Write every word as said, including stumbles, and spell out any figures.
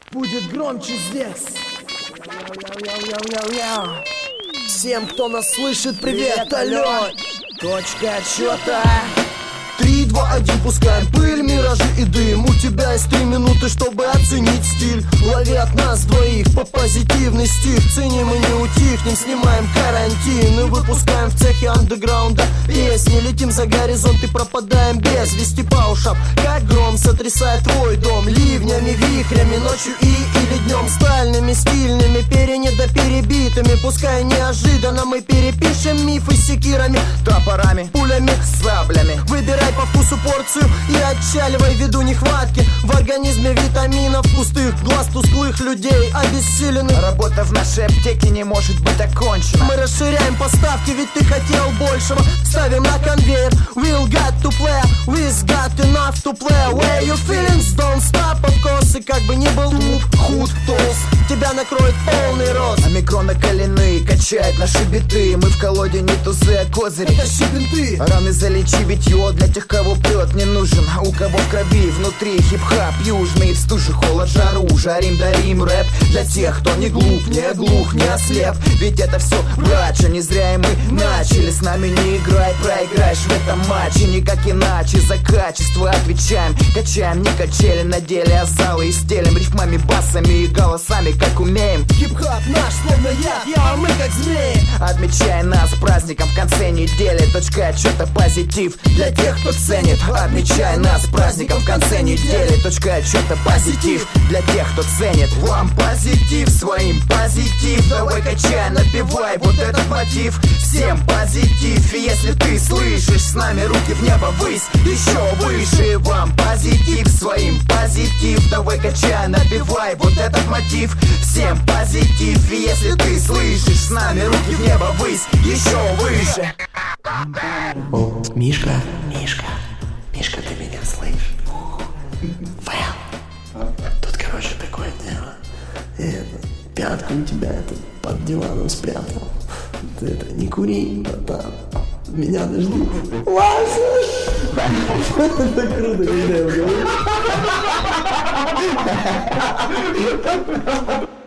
будет громче здесь. Яу-яу-яу-яу-яу. Всем, кто нас слышит, привет, алло. Точка отсчета. Три, два, один, пускаем пыль, миражи и дым. У тебя есть три минуты, чтобы оценить стиль. Лови от нас двоих по позитивный стих. Ценим и не утихнем, снимаем карантин и выпускаем в цехе андеграунда песни. Летим за горизонт и пропадаем без вести по ушам, как гром сотрясает твой дом. Ливнями, вихрями, ночью и или днем. Стальными, стильными, перенедоперебитыми. Пускай неожиданно мы перепишем мифы секирами, топорами, пулями, саблями. Выбирай по вкусу порцию и отчаливай ввиду нехватки в организме витаминов, пустых глаз тусклых людей, обессиленных. Работа в нашей аптеке не может быть окончена. Мы расширяем поставки, ведь ты хотел большего. Ставим на конвейер. We'll got to play, we've got enough to play. Where you feelings don't stop, of course. И как бы ни был туп, худ, толст, тебя накроет полный рост. Омикрона колены качает наши биты. Мы в колоде не тузы, а козыри. Это щебенты. Раны залечи, битье для тех, кого прет не нужен. У кого в крови внутри хип-хап южный. В стуже, холод, жару, жарим, дарим рэп для тех, кто не глуп, не глух, не ослеп. Ведь это все братья, не зря и мы начали. С нами не играй, проиграешь в этом матче. Никак иначе, за качество отвечаем. Качаем не качели на деле, а залы и стелем рифмами, басами и голосами, как умеем. Хип-хап наш, словно яд, я, а мы как змеи. Отмечай нас праздником в конце недели. Точка отчета позитив для тех, кто ценит. Отмечай нас праздником в конце недели. Точка отчета позитив для тех, кто ценит. Вам позитив, своим позитив. Давай качай, напевай вот этот мотив. Всем позитив, и если ты слышишь, с нами руки в небо ввысь, еще выше. Вам позитив, своим позитив. Давай качай, напевай вот этот мотив. Всем позитив, и если ты слышишь, с нами руки в небо ввысь, еще выше. О, Мишка, Мишка, Мишка, ты меня слышишь? Well, тут, короче, такое дело. Это, пятку у тебя это под диваном спрятал. Ты это, не кури, братан. Меня дожди. Ладно. Это круто, когда я говорю.